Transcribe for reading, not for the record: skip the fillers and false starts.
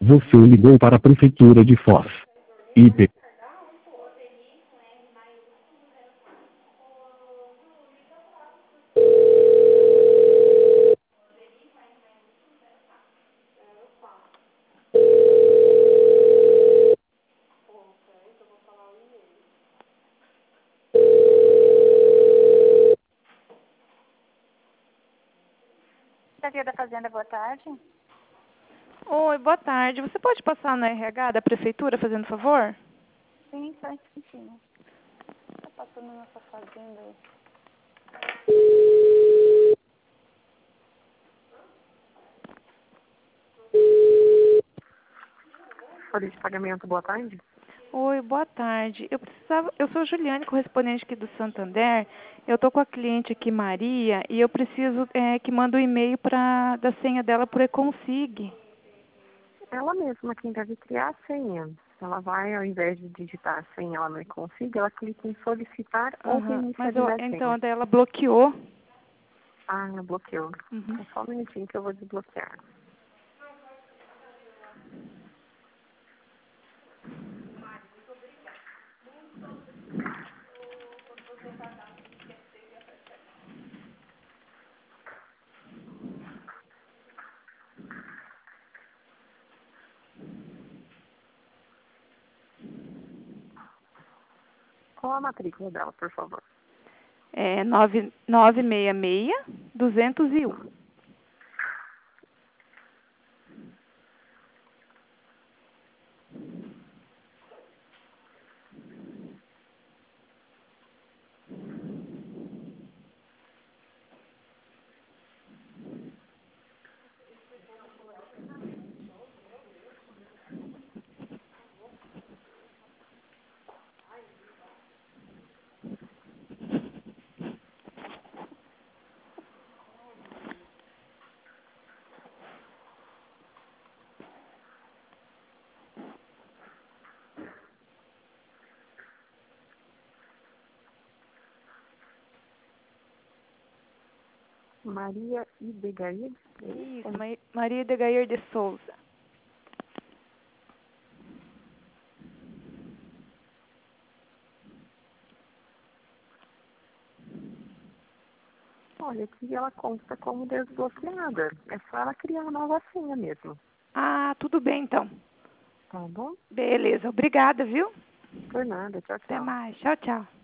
Você ligou para a Prefeitura de Foz. IP. Secretaria da Fazenda, boa tarde. Oi, boa tarde. Você pode passar no RH da prefeitura, fazendo favor? Sim, só um instantinho. Tá passando na sua fazenda aí. Folha de pagamento, boa tarde. Oi, boa tarde. Eu sou Juliane, correspondente aqui do Santander. Eu tô com a cliente aqui, Maria, e eu preciso que manda um e-mail da senha dela por eConsig. Ela mesma quem deve criar a senha. Ela vai, ao invés de digitar a senha, ela não consiga, ela clica em solicitar ou Mas reinicializar a então senha. daí ela bloqueou. Ah, bloqueou. Uhum. É só um minutinho que eu vou desbloquear. Qual a matrícula dela, por favor? É 9966-201. Maria Idegair? Isso, Maria Degair de Souza. Olha, aqui ela consta como desbloqueada. É só ela criar uma nova senha mesmo. Ah, tudo bem então. Tá bom? Beleza, obrigada, viu? Por nada. Tchau, Até tchau. mais. Tchau, tchau.